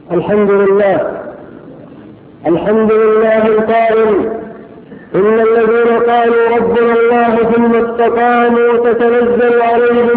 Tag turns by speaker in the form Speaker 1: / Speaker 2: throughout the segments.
Speaker 1: الحمد لله القائل: إن الذين قالوا ربنا الله ثم استقاموا تتنزل عليهم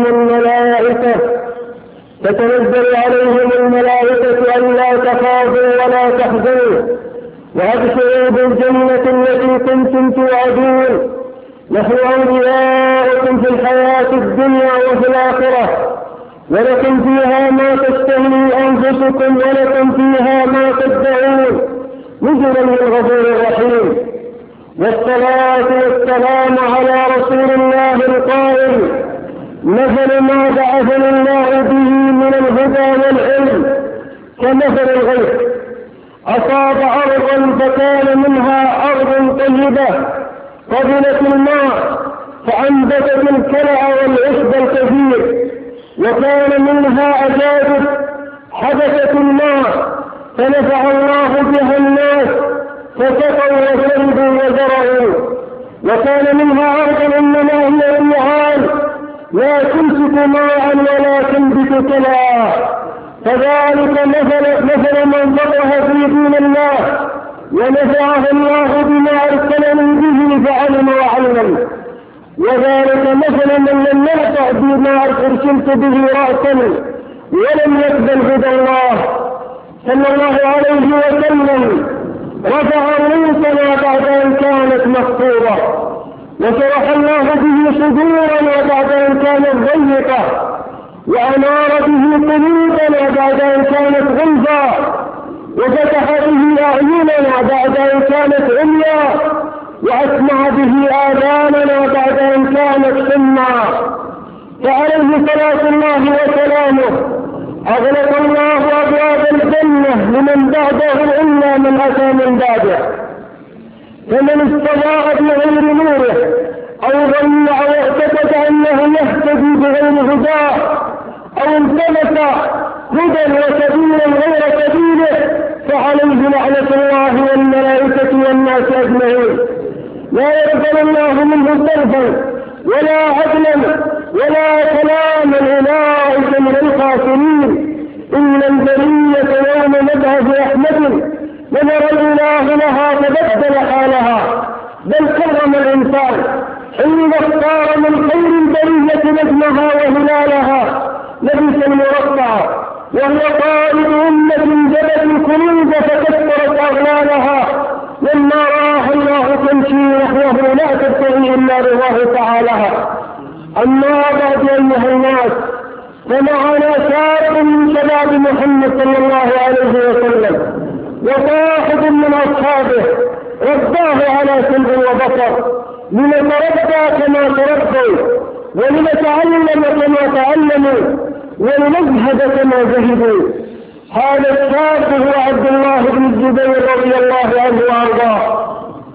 Speaker 1: الملائكة ألا تخافوا ولا تحزنوا وأبشروا بالجنة التي كنتم توعدون، نحن أولياؤكم في الحياة الدنيا وفي الآخرة، ولكم فيها ما تشتهي أنفسكم ولكم فيها ما تدعون، نزلا من غفور رحيم. والصلاة والسلام على رسول الله القائل: مثل ما بعثني الله به من الهدى والعلم كمثل الغيث أصاب أرضا فكان منها أرض طيبة قبلت الماء فأنبتت الكلأ والعشب الكثير، وكان منها أجادب حبست الماء فنفع الله بها الناس فسقوا وشربوا وزرعوا، وكان منها أرض إنما هي ريعان لا تمسك ماء ولا تنبت كلأ، فذلك مثل من فقه في دين الله ونفعه الله بما أرسلني به فعلم وعلم، وذلك مثل من لم يرفع بما أرسلت به رأسا ولم يقبل هدى الله صلى الله عليه وسلم، رفع رؤوسنا بعد أن كانت مخطوبة، وشرح الله به صدورنا بعد أن كانت ضيقة، وأنار به قلوبنا بعد أن كانت غلظة، وفتح به أعيننا بعد أن كانت عميا، وأسمع به آذاننا بعد أن كانت سما، فعليه صلاة الله وسلامه أغلق الله أبواب الجنة لمن بعده إلا من أتى من بعده، فمن استضاء بغير نوره أو ظن أو اعتقد أنه يهتدي بغير هداه أو التمس هدى وسبيلا غير سبيله فعليه لعنة الله والملائكة والناس أجمعين، لا يقبل الله منه صرفا ولا عدلا ولا كلاما، أولئك من الخاسرين. إن البرية يوم نبعث رحمة ونرى الإله لها تبدل حالها، بل كرم الإنسان حين اختار من خير البرية نجمها وهلالها لبس المرقع، وهو قائد أمة جبت القلوب فكسرت أغلالها، لما رآها الله تمشي نحوه لا تبتغي إلا رضاه تعالى. أما بعد أيها الناس، فمعنا شاب من شباب محمد صلى الله عليه وسلم وصاحب من أصحابه رباه على سمع وبصر، لنتربى كما تربوا ولنتعلم كما تعلموا ولنزهد كما زهدوا. هذا الشاب هو عبد الله بن الزبير رضي الله عنه وارضاه،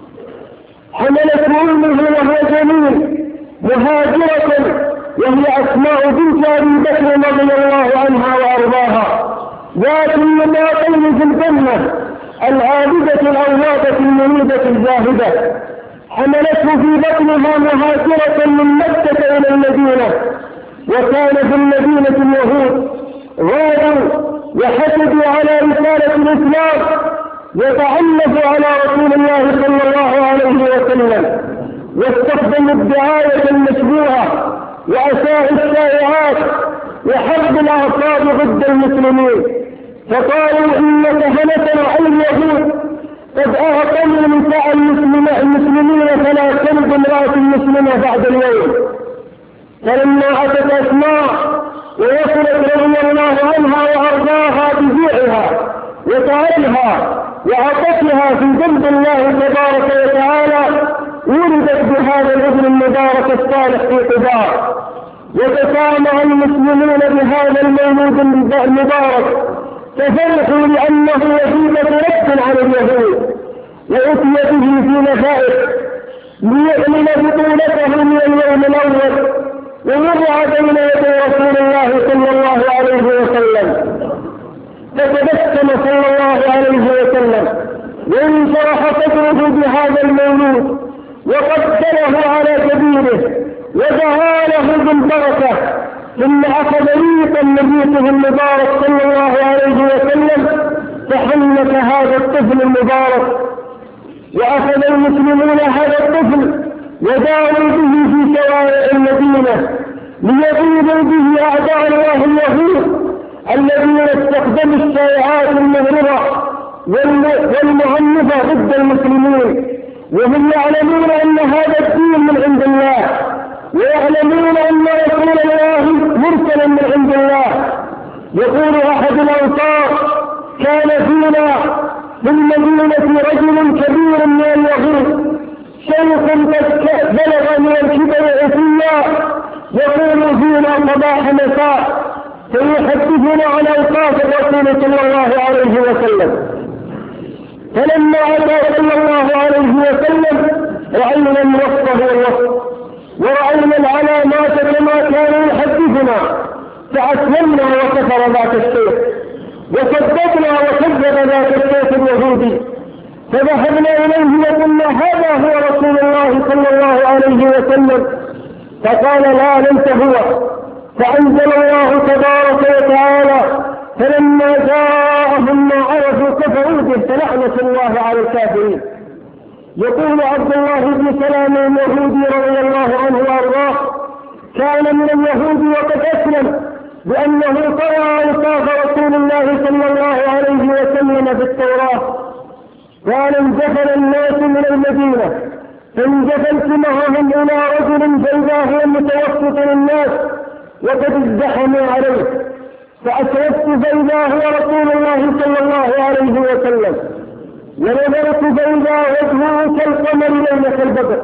Speaker 1: حملته امه وهو جميل مهاجرة وهي أسماء بنت أبي بكر رضي الله عنها وارضاها، ذات النماطين في الجنة العابدة الأوابة المنيبة الزاهدة، حملته في بطنها مهاجرة من مكة إلى المدينة، وكان في المدينة اليهود غادوا وحسدوا على رسالة الإسلام وتعنفوا على رسول الله صلى الله عليه وسلم، واستخدموا الدعاية المشبوهة وأساءوا الشائعات وحرب الأعصاب ضد المسلمين، فقالوا إن كهنتنا اليهود قد أعطوا نساء المسلمين فلا تلد امرأة مسلمة بعد اليوم. فلما أتت أسماء ووصلت رضي الله عنها وأرضاها بجوعها وتعبها وعطتها في جنب الله تبارك وتعالى، ولدت بهذا الابن المبارك الصالح في قباء، وتسامع المسلمون بهذا المولود المبارك، ففرحوا لأنه وسيلة رد على اليهود، وأتي به في نفائس ليعلن بطولته من اليوم الأول، ووضع بين يدي رسول الله صلى الله عليه وسلم، فتبسم صلى الله عليه وسلم وانشرح صدره بهذا المولود وقدره على كبيره ودعا له بالبركة، ثم أخذ ريقا من ريقه المبارك صلى الله عليه وسلم فحنك هذا الطفل المبارك، وأخذ المسلمون هذا الطفل وداروا به في شوارع المدينة ليغيظوا به أعداء الله اليهود الذين استخدموا الشائعات المغرضة والمعنفة ضد المسلمين، وهم يعلمون أن هذا الدين من عند الله، ويعلمون أن رسول الله مرسل من عند الله. يقول أحد الأنصار: كان فينا في المدينة رجل كبير من اليهود شيخ قد بلغ من الكبر عتيا، يقول فينا صباح مساء، فيحدثنا عن أوقات الرسول صلى الله عليه وسلم. فلما أتى صلى الله عليه وسلم رأينا الوصف والوصف، ورأينا العلامات كما كان يحدثنا، فأسلمنا وكفر ذاك الشيخ، وصدقنا وكذب ذاك الشيخ اليهودي، فذهبنا إليه وقلنا: هذا هو رسول الله صلى الله عليه وسلم. فقال: لا، ليس هو. فأنزل الله تبارك وتعالى: فلما جاءهم ما عرفوا كفروا به فلعنة الله على الكافرين. يقول عبد الله بن سلام اليهودي رضي الله عنه وارضاه: كان من اليهود وقد أسلم بأنه قرأ أوصاف رسول الله صلى الله عليه وسلم في التوراة. قال: انجفل الناس من المدينة، فانجفلت معهم إلى رجل فإذا هو متوسط الناس وقد ازدحموا عليه، فأشرفت فإذا هو رسول الله صلى الله عليه وسلم، ونظرت فإذا وجهه كالقمر ليلة البدر،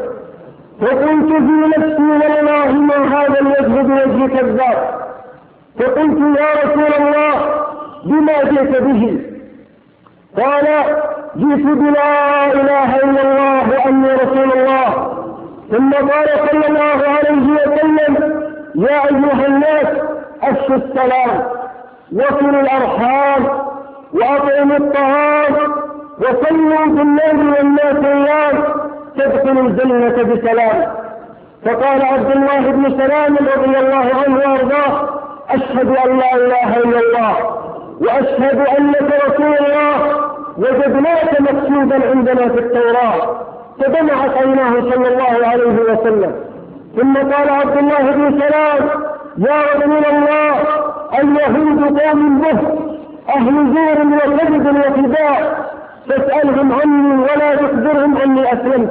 Speaker 1: فقلت في نفسي: والله ما هذا الوجه بوجه كذاب. فقلت: يا رسول الله بما جئت به؟ قال: جئت بلا إله إلا الله وأني رسول الله. ثم قال صلى الله عليه وسلم: يا أيها الناس أفشوا السلام، وصلوا الأرحام، وأطعموا الطعام، وصلوا في الليل والناس نيام، تدخلوا الجنة بسلام. فقال عبد الله بن سلام رضي الله عنه وارضاه: أشهد أن لا إله إلا الله وأشهد أنك رسول الله، وجدناك مكتوبا عندنا في التوراة. فدمعت عيناه صلى الله عليه وسلم. ثم قال عبد الله بن سلام: يا رسول الله، اليهود قوم به، أهل زور وكذب وخداع، فاسألهم عني ولا تخبرهم أني أسلمت.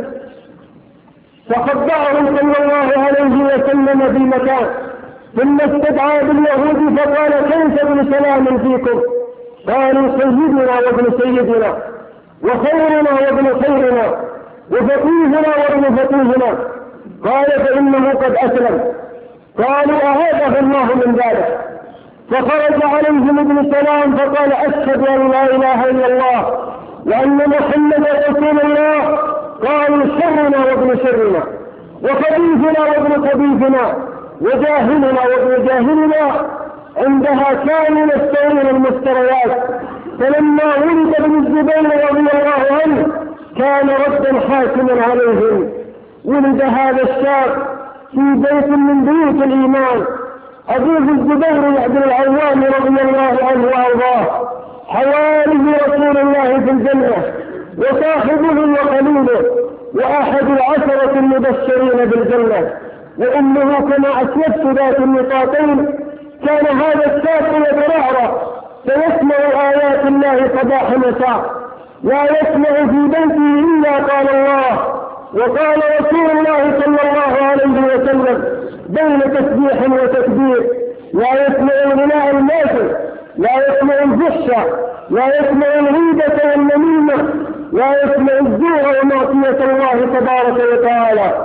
Speaker 1: فخضعهم صلى الله عليه وسلم في مكان، ثم استدعى باليهود فقال: كيف ابن سلام فيكم؟ قالوا: سيدنا وابن سيدنا، وخيرنا وابن خيرنا، وفقيهنا وابن فقيهنا. قال: فإنه قد أسلم. قالوا: أهاده الله من ذلك. فخرج عليهم ابن سلام فقال: أشهد أن لا إله إلا الله وأن محمدا رسول الله. قالوا: شرنا وابن شرنا، وخبيثنا وابن خبيثنا، وجاهلنا وابن جاهلنا. عندها كانوا يستوون المفتريات. فلما ولد ابن الزبير رضي الله عنه كان ردا حاكما عليهم. ولد هذا الشاب في بيت من بيوت الإيمان، أبوه الزبير بن العوام رضي الله عنه وأرضاه، حوالي رسول الله في الجنة، وصاحبه وخليله، وأحد العشرة المبشرين بالجنة. وأمه كما أسلفت ذات النطاقين. كان هذا الشاب يترعرع فيسمع آيات الله صباح مساء، لا يسمع في بيته إلا قال الله وقال رسول الله صلى الله عليه وسلم بين تسبيح وتكبير. لا يسمع الغناء الماثل، لا يسمع الفحش، لا يسمع الغيبة والنميمة، لا يسمع الزور ومعصية الله تبارك وتعالى.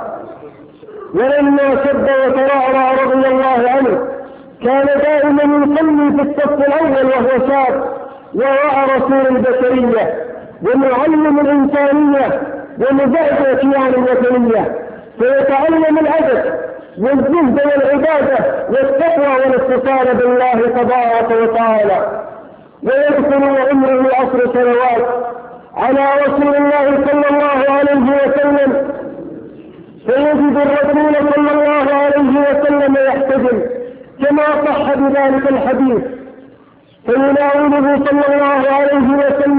Speaker 1: ولما شد وترعرع رضي الله عنه كان دائما يصلي في الصف الأول وهو شاب، وراء رسول البشرية ومعلم الإنسانية ومزعزع كيان الوثنية، فيتعلم الأدب والزهد والعبادة والتقوى والاتصال بالله تبارك وتعالى. ويدخل عمره 10 سنوات على رسول الله صلى الله عليه وسلم، فيجد الرسول صلى الله عليه وسلم يحتجم كما صح بذلك الحديث، فيناوله صلى الله عليه وسلم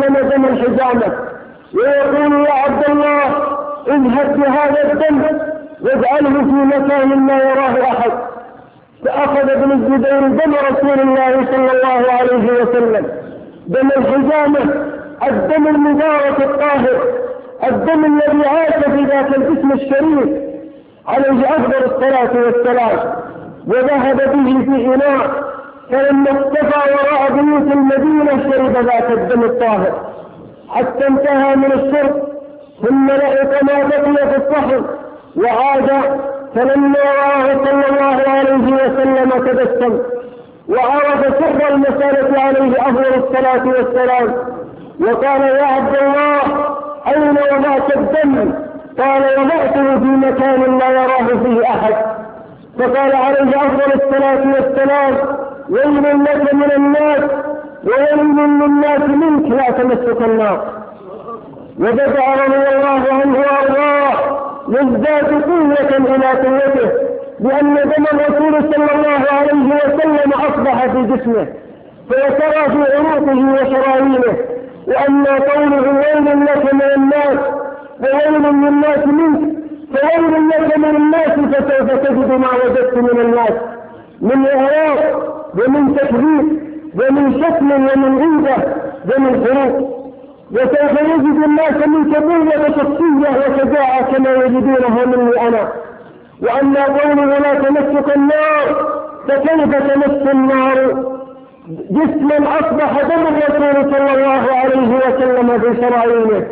Speaker 1: الحجامة ويقول يا عبد الله اذهب بهذا الدم واجعله في مكان ما يراه أحد. فأخذ ابن الزبير دم رسول الله صلى الله عليه وسلم، دم الحجامة، الدم المبارك الطاهر، الدم الذي عاش في ذاك الجسم الشريف عليه أفضل الصلاة والسلام، وذهب به في إناء، فلما اختفى وراء بيوت المدينة شرب ذاك الدم الطاهر حتى انتهى من الشرب، ثم لقط ما بقي في الصحن وعاد، فلما رآه صلى الله عليه وسلم تبسم وعرف سر المسألة عليه أفضل الصلاة والسلام، وقال يا عبد الله أين وضعت الدم؟ قال وضعته في مكان لا يراه فيه أحد. فقال عليه أفضل الصلاة والسلام ويل لك من الناس وويل للناس منك لا تمسك النار. وبدأ رضي الله عنه وأرضاه يزداد قوة إلى قوته، لأن دم الرسول صلى الله عليه وسلم أصبح في جسمه فيسرى في عروقه وشرايينه. وأما قوله ويل لك من الناس وويل للناس منك، فويل لك من الناس فسوف تجد ما وجدت من الناس من إعراض ومن تكذيب ومن شتم ومن غيبة ومن حروب، وسوف يجد الناس منك قوة شخصية وشجاعة كما يجدونها مني أنا. وأما قوله لا تمسك النار، فكيف تمس النار جسما أصبح دم الرسول صلى الله عليه وسلم في شرايينه؟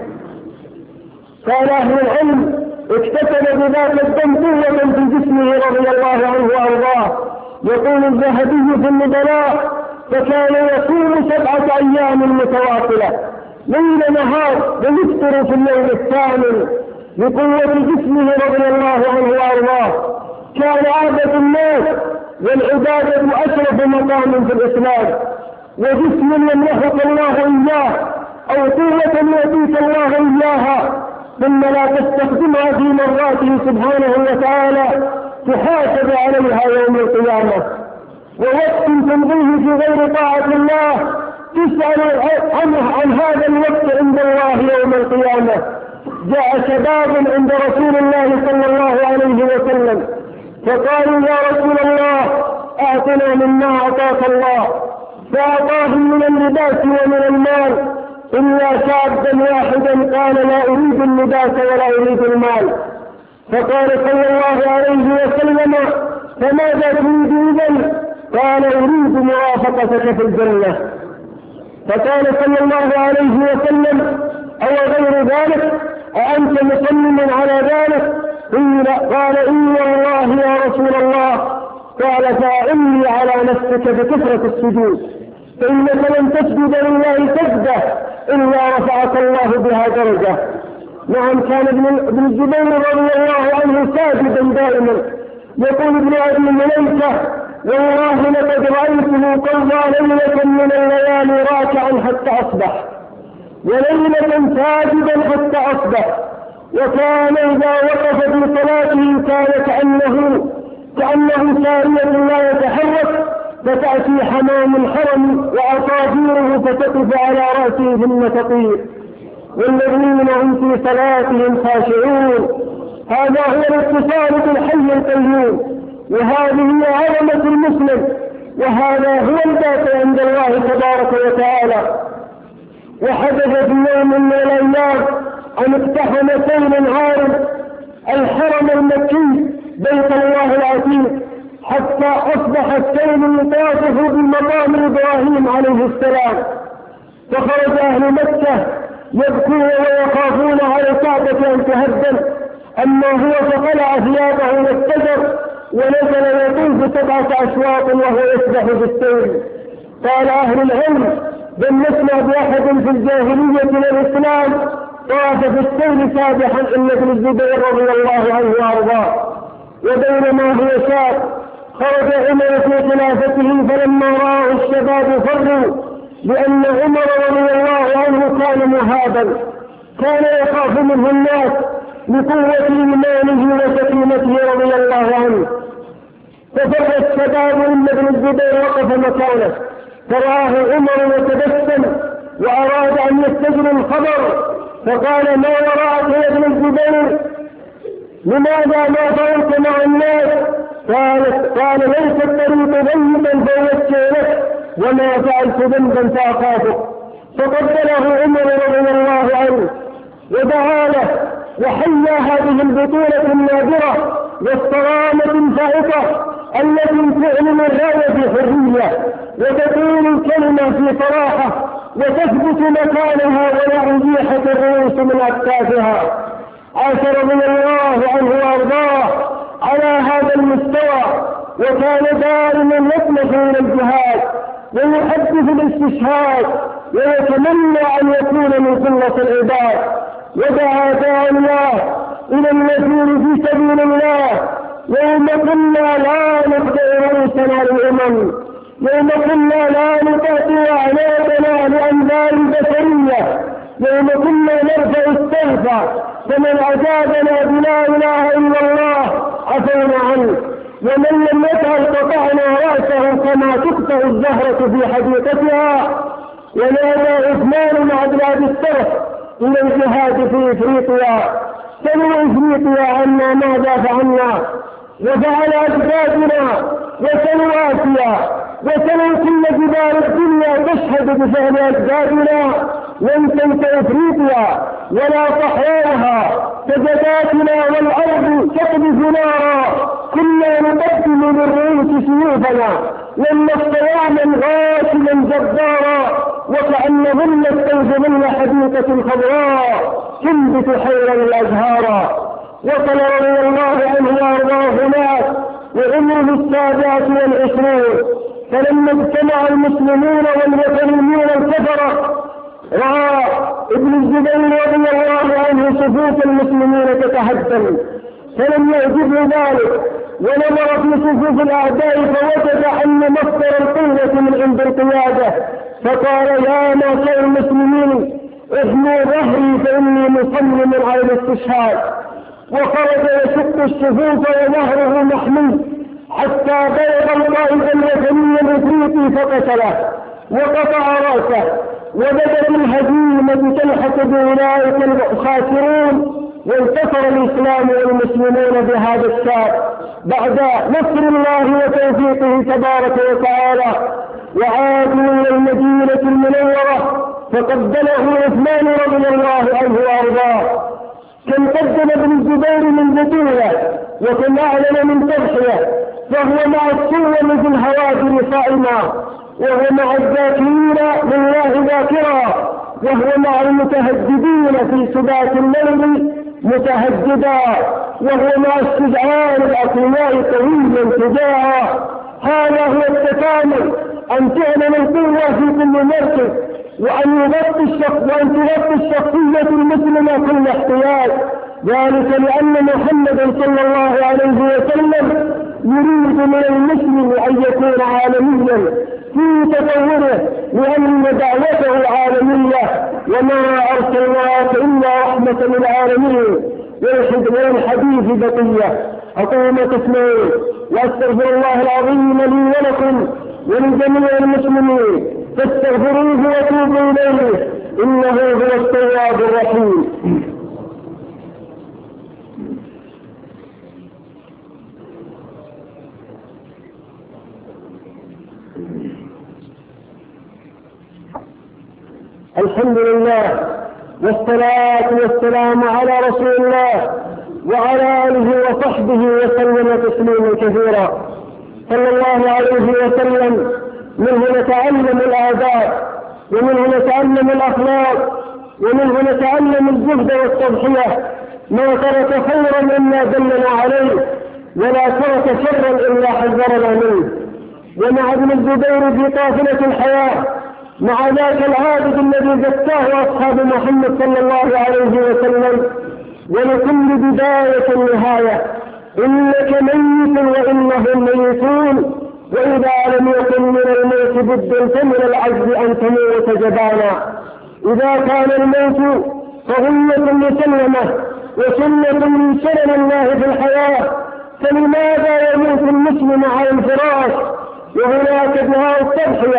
Speaker 1: قال أهل العلم اكتسب بذاك الدم قوة في جسمه رضي الله عنه وأرضاه. يقول الذهبي في النبلاء فكان يصوم 7 أيام متواصلة ليل نهار ويفطر في اليوم الثامن لقوة جسمه رضي الله عنه وأرضاه. كان عادة الناس والعبادة أشرف مقام في الإسلام، وجسم يمنحك الله إياه أو قوة يأتيك الله إياها ثم لا تستخدمها في مرضاته سبحانه وتعالى تحاسب عليها يوم القيامة. ووقت تمضيه في غير طاعة الله تسأل عن هذا الوقت عند الله يوم القيامة. جاء شباب عند رسول الله صلى الله عليه وسلم فقالوا يا رسول الله أعطنا مما أعطاك الله، فأعطاهم من اللباس ومن المال إلا شابا واحدا قال لا أريد اللباس ولا أريد المال. فقال صلى الله عليه وسلم فماذا تريد إذن؟ قال أريد مرافقتك في الجنة. فقال صلى الله عليه وسلم أو غير ذلك أأنت مصمم على ذلك؟ قال إن والله يا رسول الله. قال فأعني على نفسك بكثرة السجود، فإنك لن تسجد لله سجدة إلا رفعك الله بها درجة. نعم كان ابن الزبير رضي الله عنه ساجدا دائما. يقول ابن أبي مليكة والله لقد رأيته قضى ليلة من الليالي راكعا حتى أصبح وليلة ساجدا حتى أصبح، وكان إذا وقف في صلاته كان كأنه سارية لا يتحرك، فتأتي حمام الحرم وأصابيره فتقف على رأسه ثم تطير، والذين هم في صلاتهم خاشعون. هذا هو الاتصال بالحي القيوم، وهذه هي علامة المسلم، وهذا هو الباقي عند الله تبارك وتعالى. وحدث في يوم من الأيام أن اقتحم سيل عارض الحرم المكي بيت الله العتيق حتى أصبح السيل يطافف بمقام إبراهيم عليه السلام، فخرج أهل مكة يبكون ويخافون على الكعبة أن تهدم، أما هو فقلع ثيابه واستجر ونزل يطوف 7 أشواط وهو يسبح بالسيل. قال أهل العلم لم نسمع بأحد في الجاهلية والإسلام طاف في السيل سابحا إلا ابن الزبير رضي الله عنه وأرضاه. وبينما هو شاب خرج عمر في خلافته فلما رآه الشباب فروا، لأن عمر رضي الله عنه كان مهابا، كان يخاف منه الناس لقوة إيمانه وسكينته رضي الله عنه. ففر الشباب إلا ابن الزبير وقف مكانه فرآه عمر وتبسم وأراد أن يستجر الخبر فقال: ما وراءك يا ابن الزبير؟ لماذا ما فعلت مع الناس؟ قال: ليس الطريق ذنبا فوجه لك، وما فعلت ذنبا فأخافك. فقبله عمر رضي الله عنه ودعا له وحيا هذه البطولة النادرة والصرامة الفائقة التي تعلن الراية بحرية وتقول الكلمة في صراحة وتثبت مكانها ولا أزيحت الرؤوس من أكتافها. عاش رضي الله عنه وأرضاه على هذا المستوى، وكان دائما يطمح إلى الجهاد ويحدث الاستشهاد ويتمنى أن يكون من خلة العباد، ودعا داعي الله إلى المسير في سبيل الله. يوم كنا لا نخضع رؤوسنا للأمم، يوم كنا لا نطأطئ أعناقنا لأنبال البشرية، يوم كنا نرفع السيف فمن أجابنا بلا إله إلا الله عفونا عنه، ومن لم يفعل قطعنا رأسه كما تقطع الزهرة في حديقتها. ونادى عثمان مع بلاد السرح إلى الجهاد في إفريقيا: سلوا إفريقيا عنا ماذا فعلنا، وفعل أجدادنا، وسلوا آسيا، وسلوا كل جبال الدنيا تشهد بفعل أجدادنا. لم تنس إفريقيا ولا صحراءها سجداتنا، والأرض تقذف نارا، كنا نقدم للرؤوس سيوفنا، لم نستطعنا غاشما جبارا، وكأنهن استوجبن حديقة خضراء تنبت حيرا الأزهارا. وصل رضي الله عنه وأرضاه هناك وعمره 27، فلما اجتمع المسلمون والوثنيون الكفرة رأى ابن الزبير رضي الله عنه صفوف المسلمين تتهدم، فلم يعجبه ذلك، ونظر في صفوف الأعداء فوجد أن مصدر القوة من عند القيادة، فقال: يا معشر المسلمين احموا ظهري فإني مصمم على الاستشهاد. وخرج يشق الصفوف وظهره محمي حتى بلغ القائد الوثني الإفريقي فقتله وقطع رأسه، وبدت الهزيمة تلحق بأولئك الخاسرون، وانتصر الإسلام والمسلمون بهذا الشعب بعد نصر الله وتوفيقه تبارك وتعالى. وعادوا إلى المدينة المنورة فقبله عثمان رضي الله عنه وأرضاه. كم قدم ابن الزبير من بطولة وكم أعلن من تضحية، فهو مع السوء في الهوادر صائما، وهو مع الذاكرين لله ذاكرا، وهو مع المتهجدين في سبات الليل متهجدا، وهو مع الشجعان الأقوياء قويا شجاعا. هذا هو التكامل، أن تعلن القوة في كل مركز، وأن تغطي الشخصية المسلمة كل احتياج، ذلك لأن محمدا صلى الله عليه وسلم يريد من المسلم أن يكون عالميا في تطوره، لأن دعوته عالمية، وما أرسلناك إلا رحمة للعالمين. والحديث بقية. أقول ما تسمعون، وأستغفر الله العظيم لي ولكم ولجميع المسلمين، فاستغفروه وتوبوا إليه إنه هو التواب الرحيم. الحمد لله والصلاة والسلام على رسول الله وعلى آله وصحبه وسلم تسليما كثيرا. صلى الله عليه وسلم. منه نتعلم الآداب، ومنه نتعلم الأخلاق، ومنه نتعلم الجهد والتضحية. ما ترك خيرا إلا دلنا عليه، ولا ترك شرا إلا حذرنا منه. ومع ابن الزبير في قافلة الحياة، مع ذاك العابد الذي زكاه أصحاب محمد صلى الله عليه وسلم، ولكل بداية نهاية. إنك ميت وإنهم ميتون، وإذا لم يكن من الموت بد فمن العجز أن تموت جبانا. إذا كان الموت فغية مسلمة وسنة من سنن الله في الحياة، فلماذا يموت المسلم على الفراش؟ وهناك دعاء التضحية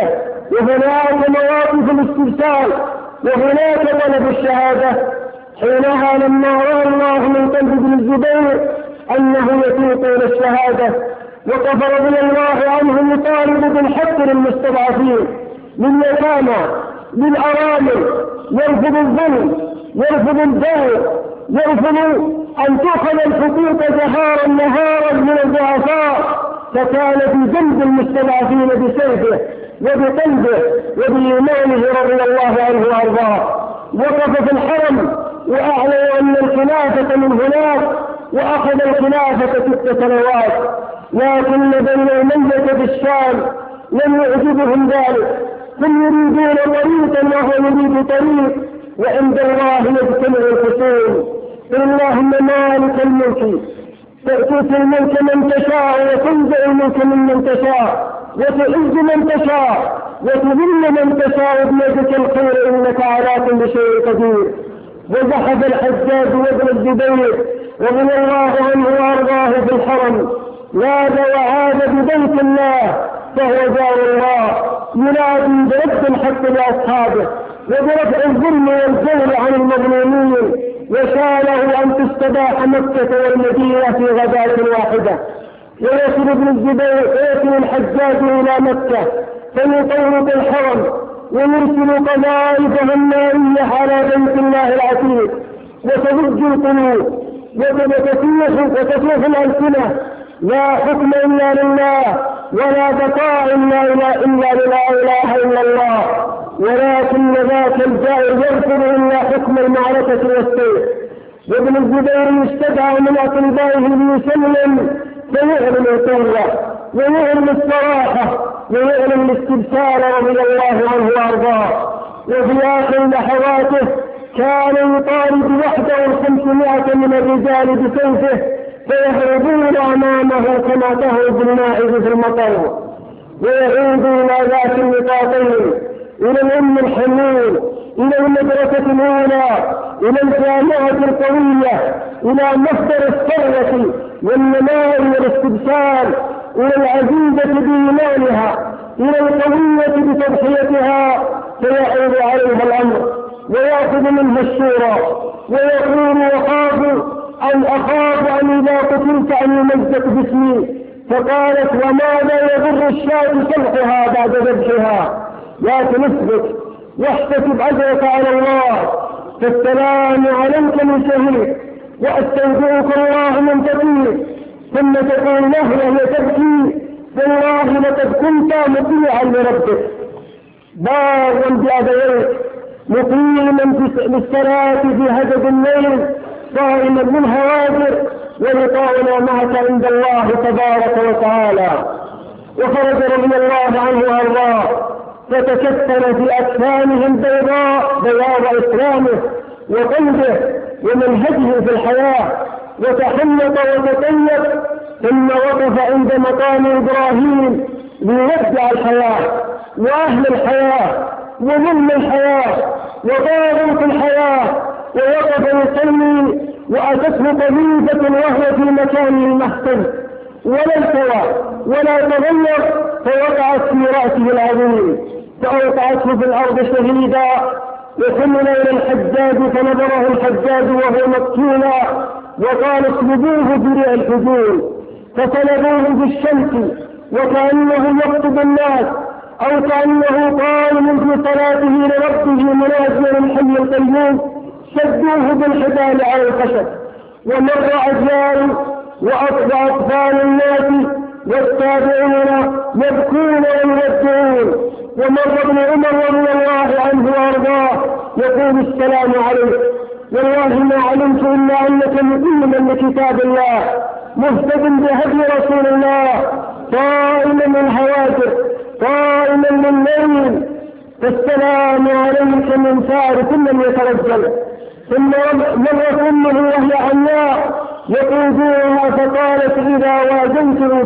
Speaker 1: وهناك مواقف الاستبسال، وهناك طلب الشهادة. حينها لما رأى الله من قلب ابن الزبير أنه يتوق إلى الشهادة، وقف رضي الله عنه يطالب بالحق للمستضعفين، لليتامى، للأرامل، يرفض الظلم، يرفض الجور، يرفض أن تأخذ الحقوق جهارا نهارا من الضعفاء، فكان في جنب المستضعفين بسيفه وبقلبه وبإيمانه رضي الله عنه وأرضاه. وقف في الحرم وأعلن أن الخلافة من هناك، وأخذ الخلافة 6 سنوات، لكن بين أمية بالشام لم يعجبهم ذلك، هم يريدون طريقا وهو يريد طريق، وعند الله يجتمع الخصوم. اللهم مالك الملك تؤتي الملك من تشاء وتنزع الملك ممن تشاء وتعز من تشاء وتذل من تشاء بيدك الخير انك على كل شيء قدير. وزحف الحجاج وابن الزبير رضي الله عنه وارضاه في الحرم، نادى وعاد ببيت الله فهو دار الله، ينادي برد الحق لاصحابه وبرفع الظلم والجور عن المظلومين، وساله ان تستباح مكة والمدينة في غداة واحدة. ويصل ابن الزبير يأتي الحجاج الى مكة فيطوق الحرم ويرسل قذائف النارية على بيت الله العتيق، وتضج القلوب وتفيح الألسنة، لا حكم إلا لله ولا بقاء إلا لا إله إلا الله، ولكن ذاك الجائر يرفض إلا حكم المعركة والسيف. وابن الزبير يستدعى من أقربائه ليسلم فيعلن القوة ويعلن الصراحة ويعلن الاستبسال رضي الله عنه وأرضاه. وفي آخر لحظاته كان يطارد وحده 500 من الرجال بسيفه فيهربون أمامه كما تهرب الماعز في المطر، ويعود إلى ذات النقاطين، إلى الأم الحنون، إلى المدرسة الأولى، إلى الجامعة القوية، إلى مصدر الثروة والنماء والاستبسال، إلى العزيزة بإيمانها، إلى القوية بتضحيتها، فيعود عليها الأمر ويأخذ منها الشورى ويقول أخاف أن إذا قتلت أن يمزق باسمي، فقالت وماذا يضر الشاة سلحها بعد ذبحها، لكن اثبت واحتسب أجرك على الله، فالسلام عليك من شهيد وأستودعك الله من تقيك. ثم تقول له وهي تبكي والله لقد كنت مطيعا لربك بارا بأبويك مقيما للصلاة في هجد الليل صائما للهواجر، ولقاؤنا معك عند الله تبارك وتعالى. وخرج رضي الله عنه وارضاه فتكفن في أكفانهم بياض إسلامه وقلبه ومنهجه في الحياة، وتحنط وتطيب، ثم وقف عند مقام إبراهيم ليودع الحياة وأهل الحياة وظلم الحياة وضاغط الحياة، ووقف يصلي وأتته قذيفة وهو في مكانه المحسن ولا التوى ولا تغير، فوقعت في رأسه العظيم فأوقعته في الأرض شهيدا. وحمل إلى الحجاج فنظره الحجاج وهو مقتولا وقال اصلبوه بريع الحجول، فصلبوه بالشمس وكأنه يقصد الناس أو كأنه قائم في صلاته لربه منازلا الحي القيوم، شدوه بالحبال على الخشب. ومر أجيال وأطفال الناس والتابعون يبكون ويودعون، ومر ابن عمر رضي الله عنه وارضاه يقول السلام عليك، والله ما علمت إلا أنك مؤمنا لكتاب الله مهتد بهدي رسول الله قائما للهواجر قائما للليل، فالسلام عليك من فارس لم يترجل. ثم مرت أمه وهي عمياء يقودونها فقالت إذا واجهته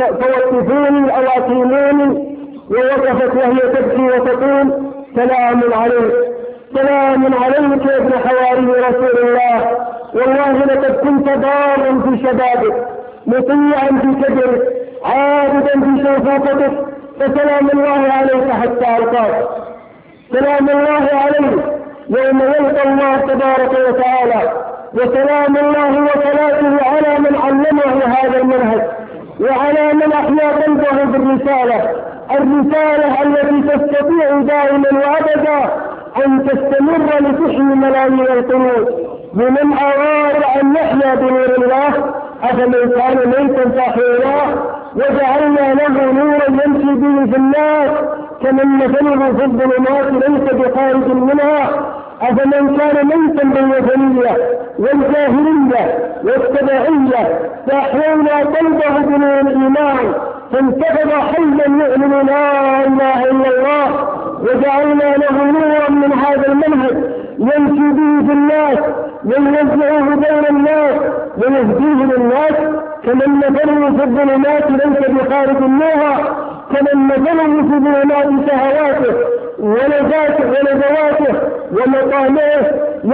Speaker 1: فوقفوني أو أقيموني، ووقفت وهي تبكي وتقول سلام عليك سلام عليك يا ابن حواري رسول الله، والله لقد كنت ضارا في شبابك مطيعا في كبرك عابدا في شوفاتك، فسلام الله عليك حتى ألقاك، سلام الله عليه يوم يلقى الله تبارك وتعالى، وسلام الله وصلاته على من علمه هذا المنهج، وعلى من أحيا قلبه بالرسالة، الرسالة التي تستطيع دائما وأبدا أن تستمر لتحيي ملايين القلوب. ومن أراد أن يحيا بنور الله أفمن كان ميتا فأحييناه وجعلنا له نورا يمشي به في الناس كمن مثله في الظلمات ليس بخارج منها، أفمن كان ميتا بالوثنية والجاهلية والتبعية فأحيينا قلبه بنور الإيمان فانتفض حيا يؤمن لا إله إلا الله، وجعلنا له نورا من هذا المنهج يمشي به في الناس ويوزعه بين الناس ويهديه للناس كمن مثله في الظلمات ليس بخارج منها، كمن مثله في ظلمات شهواته ولذواته ومقامه،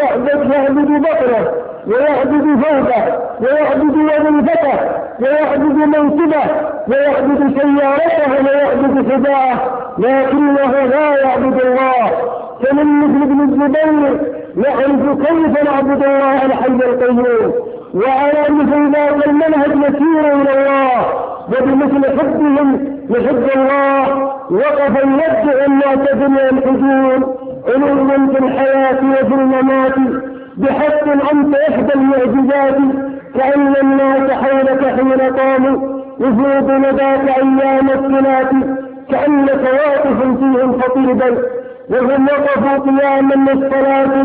Speaker 1: يعبد بطنه ويعبد فوقه ويعبد وظيفته ويعبد منصبه ويعبد سيارته ويعبد خداعه، لكنه لا يعبد الله. فمن مثل ابن الزبير نعرف كيف نعبد الله الحي القيوم، وعلى مثل ذاك المنهج نسير الى الله، وبمثل حبهم لحب الله وقف يدعو الناس دنيا الحجون علوا في الحياه وفي الممات، بحق أنت إحدى المعجزات كأن الناس حولك حين قاموا يفيض لذاك أيام الصلاة كأنك واقف فيهم خطيبا وهم وقفوا قياما للصلاة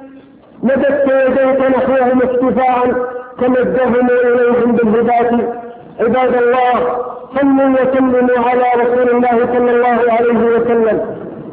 Speaker 1: مددت يديك نحوهم اكتفاعا كمدهم إليهم بالهداة. عباد الله صلوا وسلموا على رسول الله صلى الله عليه وسلم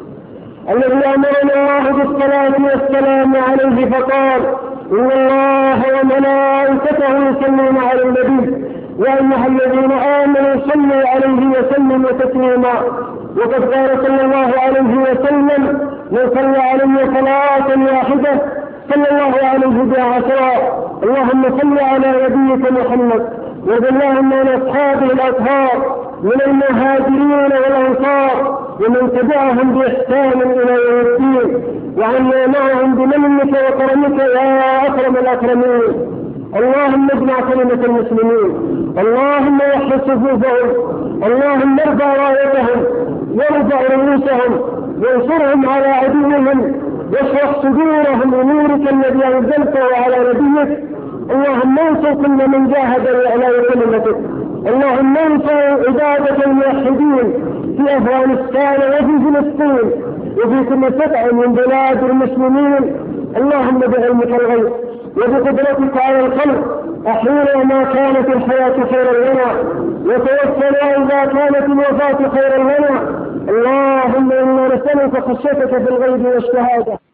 Speaker 1: الذي أمرنا الله بالصلاة والسلام عليه فقال إن الله وملائكته يصلون على النبي يا أيها الذين آمنوا صلوا عليه وسلموا تسليما. وقد قال صلى الله عليه وسلم من صلى عليه صلاة واحدة صلى الله عليه بها عشرا. اللهم صل على نبيك محمد وباللهم من أصحابه الأطهار من المهاجرين والأنصار ومن تبعهم بإحسان إلى يوم الدين، وعنا معهم بمنك وكرمك يا أكرم الأكرمين. اللهم اجمع كلمة المسلمين، اللهم وحد صفوفهم، اللهم ارفع رايتهم وارفع رؤوسهم وانصرهم على عدوهم واشرح صدورهم لنورك الذي أنزلته على نبيك. اللهم انصر كل من جاهد لإعلاء كلمتك، اللهم انصر عبادة الموحدين في أفغانستان وفي فلسطين وفي كل سبع من بلاد المسلمين. اللهم بعلمك الغيب وبقدرتك على الخلق أحينا ما كانت الحياة خيرا لنا وتوفنا إذا كانت الوفاة خيرا لنا. اللهم إنا نسألك خشيتك في الغيب والشهادة.